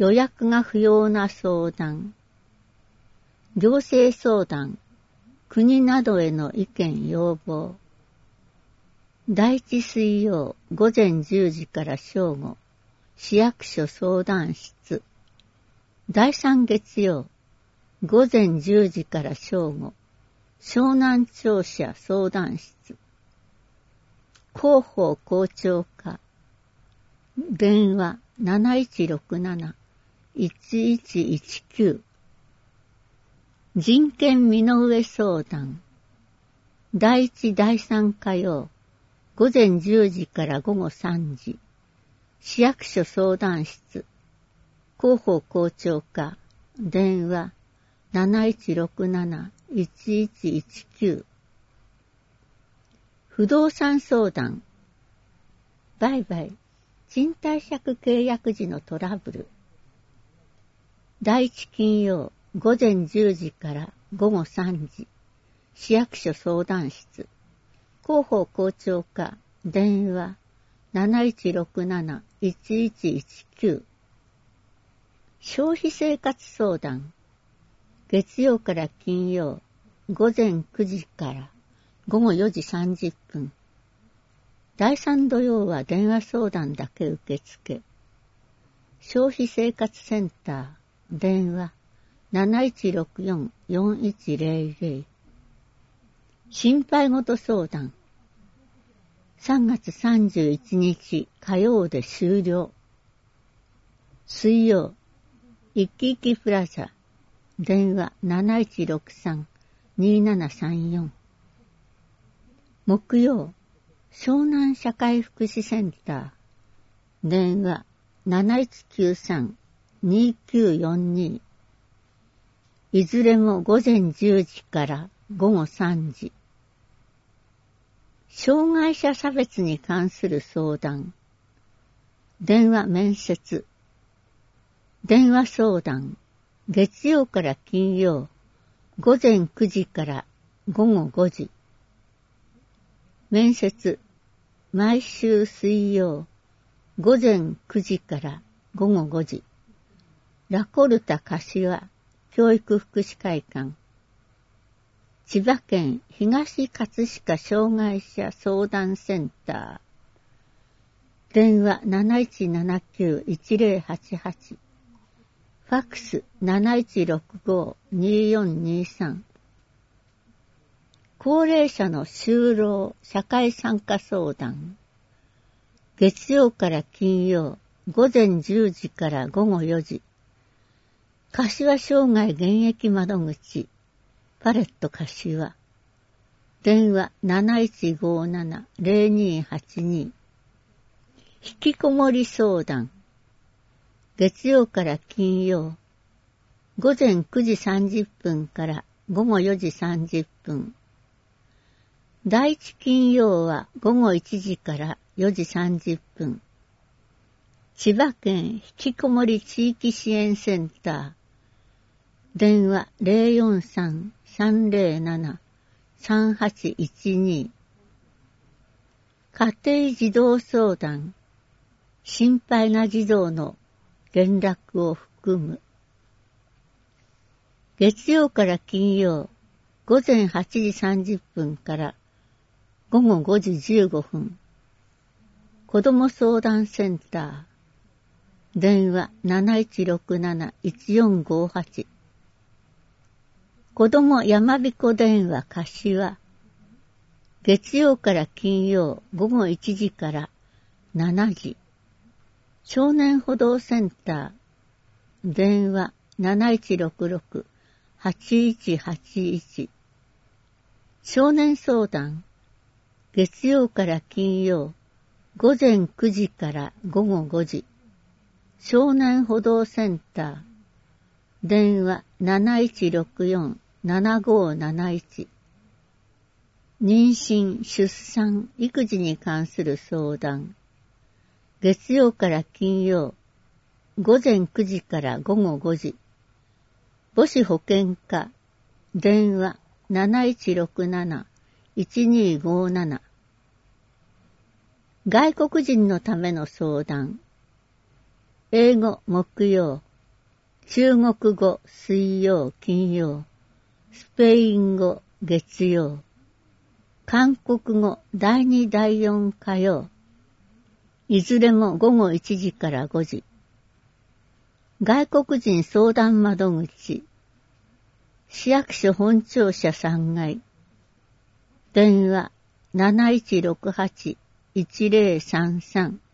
予約が不要な相談、行政相談、国などへの意見要望。第1水曜午前10時から正午、市役所相談室。第3月曜午前10時から正午、湘南庁舎相談室。広報校長課。電話 7167-1119。人権身の上相談。第1第3火曜午前10時から午後3時。市役所相談室。広報校長課。電話 7167-1119。不動産相談。売買、賃貸借契約時のトラブル。第1金曜午前10時から午後3時。市役所相談室。広報校長課。電話 7167-1119。消費生活相談。月曜から金曜午前9時から午後4時30分。第3土曜は電話相談だけ受付。消費生活センター。電話 7164-4100。心配事相談。3月31日火曜で終了。水曜、いきいきプラザ。電話 7163-2734。木曜、湘南社会福祉センター。電話 7193-2942。いずれも午前10時から午後3時。障害者差別に関する相談。電話面接。電話相談。月曜から金曜午前9時から午後5時。面接。毎週水曜午前9時から午後5時。ラコルタ柏教育福祉会館。千葉県東葛飾障害者相談センター。電話 7179-1088。ファックス 7165-2423。高齢者の就労社会参加相談。月曜から金曜午前10時から午後4時。柏障害現役窓口パレット柏。電話 7157-0282。引きこもり相談。月曜から金曜午前9時30分から午後4時30分。第1金曜は午後1時から4時30分。千葉県引きこもり地域支援センター。電話 043-307-3812。家庭児童相談。心配な児童の連絡を含む。月曜から金曜午前8時30分から午後5時15分。子ども相談センター。電話 7167-1458。子どもやまびこ電話柏。月曜から金曜午後1時から7時。少年補導センター。電話 7166-8181。少年相談。月曜から金曜午前9時から午後5時。少年補導センター。電話 7164-7571。妊娠、出産、育児に関する相談。月曜から金曜午前9時から午後5時。母子保健課。電話 7167-1257。外国人のための相談。英語木曜中国語水曜金曜、スペイン語月曜、韓国語第2第4火曜、いずれも午後1時から5時。外国人相談窓口、市役所本庁舎3階、電話 7168-1033